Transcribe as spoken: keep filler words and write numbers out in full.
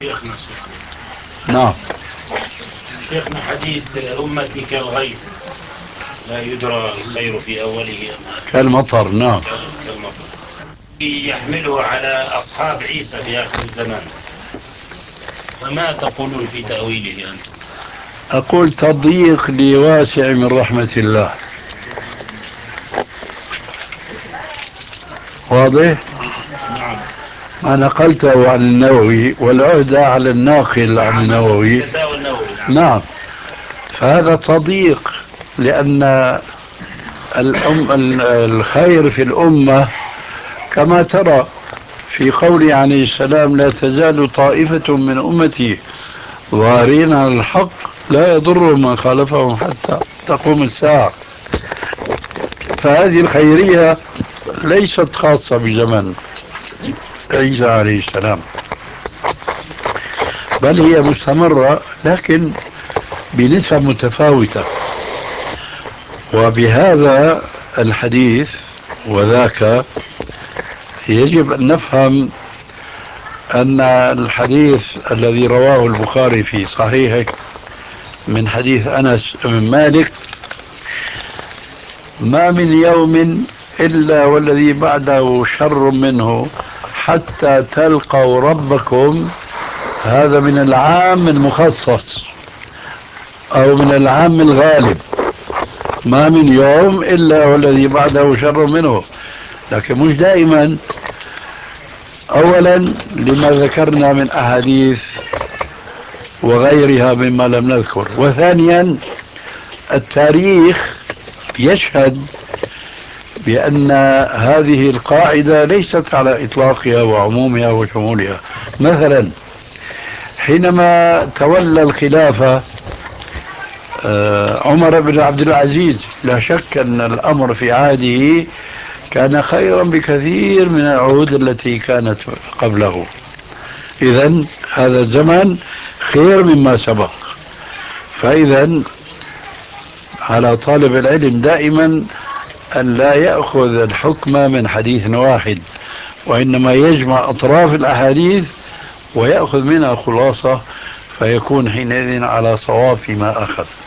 شيخنا سؤال. نعم. شيخنا، حديث أمتي كالغيث لا يدرى الخير في أوله أم آخره، كالمطر. نعم. كالمطر، يحمله على أصحاب عيسى في آخر الزمان، فما تقولون في تأويله أنتم؟ أقول تضييق لواسع من رحمة الله. واضح؟ نعم. ما نقلته عن النووي والعهدة على الناقل عن النووي. نعم. فهذا تضييق، لأن الأم الخير في الأمة كما ترى في قوله عليه السلام: لا تزال طائفة من أمتي ظاهرين على الحق لا يضر من خالفهم حتى تقوم الساعة. فهذه الخيرية ليست خاصة بزمن عيسى عليه السلام، بل هي مستمرة لكن بنسب متفاوتة. وبهذا الحديث وذاك يجب أن نفهم أن الحديث الذي رواه البخاري في صحيحه من حديث أنس بن مالك: ما من يوم إلا والذي بعده شر منه حتى تلقوا ربكم. هذا من العام المخصص أو من العام الغالب. ما من يوم إلا والذي بعده شر منه، لكن مش دائما. أولا لما ذكرنا من أحاديث وغيرها مما لم نذكر، وثانيا التاريخ يشهد بأن هذه القاعدة ليست على إطلاقها وعمومها وشمولها. مثلا حينما تولى الخلافة عمر بن عبد العزيز، لا شك أن الأمر في عهده كان خيرا بكثير من العهود التي كانت قبله. إذن هذا الزمن خير مما سبق. فإذا على طالب العلم دائما أن لا يأخذ الحكم من حديث واحد، وإنما يجمع أطراف الأحاديث ويأخذ منها خلاصة، فيكون حينئذ على صواب فيما أخذ.